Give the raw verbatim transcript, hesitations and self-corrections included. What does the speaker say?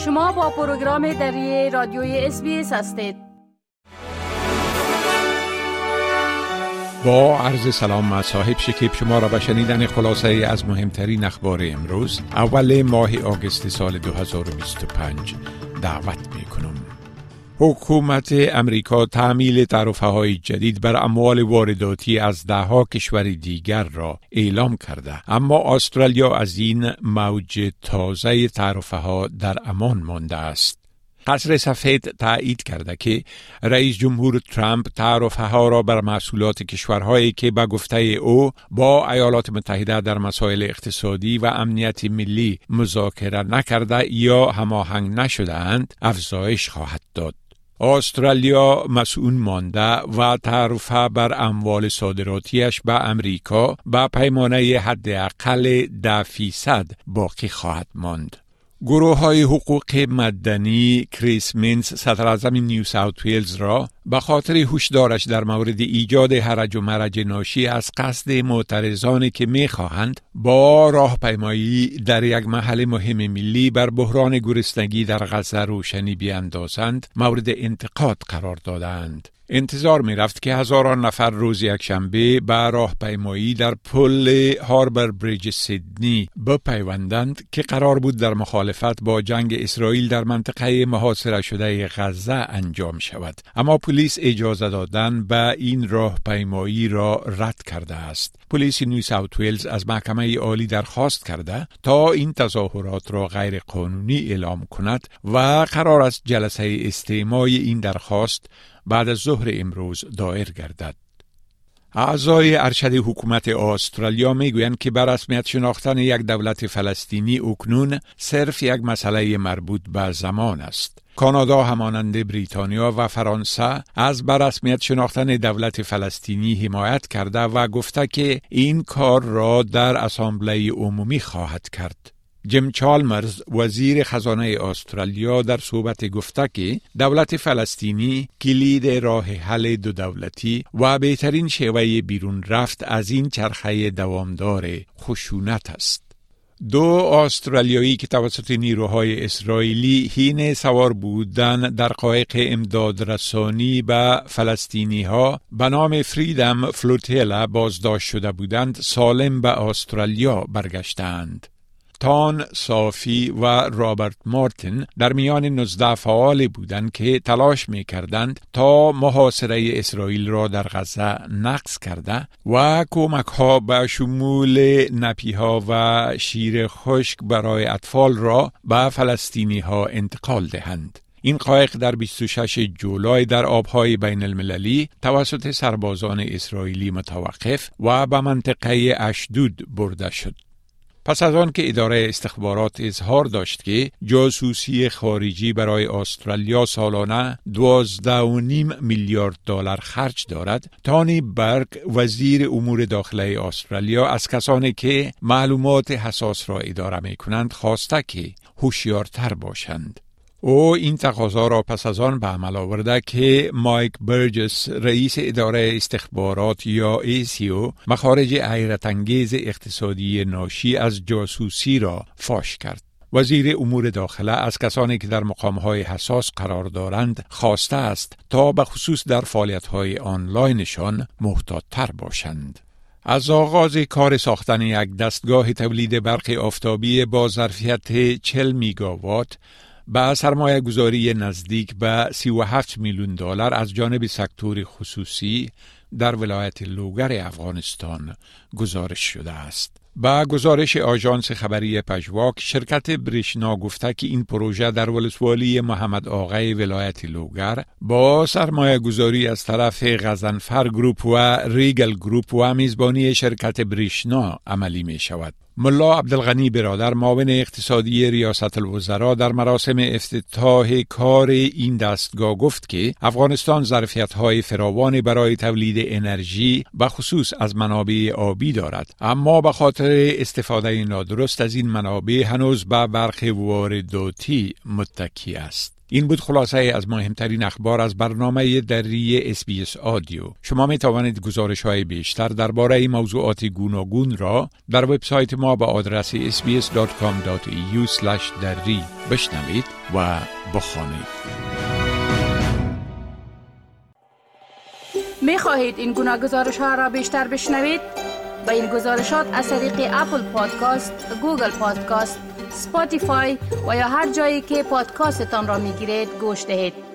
شما با پروگرام دری رادیوی اس بی اس هستید. با عرض سلام صاحب شکیب شما را به شنیدن خلاصه از مهمترین اخبار امروز اول ماه آگوست سال دو هزار و بیست و پنج دعوت می کنم. حکومت امریکا تعمیل تعرفه‌های جدید بر اموال وارداتی از دهها کشور دیگر را اعلام کرده، اما استرالیا از این موج تازه تعرفه‌ها در امان مانده است. قصر سفید تایید کرده که رئیس جمهور ترامپ تعرفه‌ها را بر محصولات کشورهایی که به گفته او با ایالات متحده در مسائل اقتصادی و امنیت ملی مذاکره نکرده یا هماهنگ نشده‌اند افزایش خواهد داد. استرالیا مسئول مانده و تعرفه بر اموال صادراتیش به امریکا به پیمانه حداقل ده فیصد باقی خواهد ماند. گروه های حقوق مدنی کریس مینز صدراعظم نیو ساوت ویلز را به خاطر هشدارش در مورد ایجاد هرج و مرج ناشی از قصد معترضانی که می‌خواهند با راهپیمایی در یک محل مهم ملی بر بحران گرسنگی در غزه روشنی بیاندازند مورد انتقاد قرار دادند. انتظار می رفت که هزاران نفر روز یکشنبه به راهپیمایی در پل هاربر بریج سیدنی بپیوندند که قرار بود در مخالفت با جنگ اسرائیل در منطقه محاصره شده غزه انجام شود، اما پلیس اجازه دادن به این راهپیمایی را رد کرده است. پلیس نیو ساوت ویلز از محکمه عالی درخواست کرده تا این تظاهرات را غیر قانونی اعلام کند و قرار است جلسه استماع این درخواست بعد از ظهر امروز دایر گردد. اعضای ارشد حکومت استرالیا میگویند که به رسمیت شناختن یک دولت فلسطینی اکنون صرف یک مسئله مربوط به زمان است. کانادا همانند بریتانیا و فرانسه از به رسمیت شناختن دولت فلسطینی حمایت کرده و گفته که این کار را در اسامبله عمومی خواهد کرد. جیم چالمرز وزیر خزانه استرالیا در صحبت گفته که دولت فلسطینی کلید راه حل دو دولتی و بهترین شیوه بیرون رفت از این چرخه دوامدار خشونت است. دو استرالیایی که توسط نیروهای اسرائیلی هین سوار بودند در قایق امداد رسانی به فلسطینی ها به نام فریدم فلوتیلا بازداشت شده بودند سالم به استرالیا برگشتند. تان صافی و رابرت مارتین در میان نوزده فعال بودند که تلاش می کردند تا محاصره اسرائیل را در غزه نقض کرده و کمک ها به شمول نپی ها و شیر خشک برای اطفال را به فلسطینی ها انتقال دهند. این قایق در بیست و شش جولای در آبهای بین المللی توسط سربازان اسرائیلی متوقف و به منطقه اشدود برده شد. پس از آن که اداره استخبارات اظهار داشت که جاسوسی خارجی برای استرالیا سالانه دوازده و نیم میلیارد دلار خرج دارد، تانی برگ وزیر امور داخلی استرالیا از کسانی که معلومات حساس را اداره می کنند خواسته که هوشیارتر باشند. او این تقاضا را پس از آن به عمل آورده که مایک برجس رئیس اداره استخبارات یا ای سی او مخارج حیرت انگیز اقتصادی ناشی از جاسوسی را فاش کرد. وزیر امور داخله از کسانی که در مقامهای حساس قرار دارند خواسته است تا به خصوص در فعالیت‌های آنلاینشان محتاط‌تر باشند. از آغاز کار ساختن یک دستگاه تولید برق آفتابی با ظرفیت چهل میگاوات با سرمایه گذاری نزدیک به سی و هفت میلیون دلار از جانب سکتور خصوصی در ولایت لوگر افغانستان گزارش شده است. با گزارش آژانس خبری پژواک، شرکت بریشنا گفته که این پروژه در ولسوالی محمد آقای ولایت لوگر با سرمایه گذاری از طرف غضنفر گروپ و ریگل گروپ و میزبانی شرکت بریشنا عملی می شود. ملا عبدالغنی برادر معاون اقتصادی ریاست الوزراء در مراسم افتتاح کار این دستگاه گفت که افغانستان ظرفیت‌های فراوانی برای تولید انرژی به خصوص از منابع آبی دارد، اما به خاطر استفاده نادرست از این منابع هنوز به برق وارداتی متکی است. این بود خلاصه از مهمترین اخبار از برنامه دری اس بی اس آدیو. شما می توانید گزارش های بیشتر درباره موضوعات گوناگون را در وبسایت ما با آدرس اس بی اس دات کام دات ای یو اسلش دری بشنوید و بخوانید. می خواهید این گناه گزارش ها را بیشتر بشنوید؟ با این گزارشات از طریق اپل پادکاست، گوگل پادکاست، اسپاتیفای و یا هر جایی که پادکاستتان را می گیرید گوش دهید.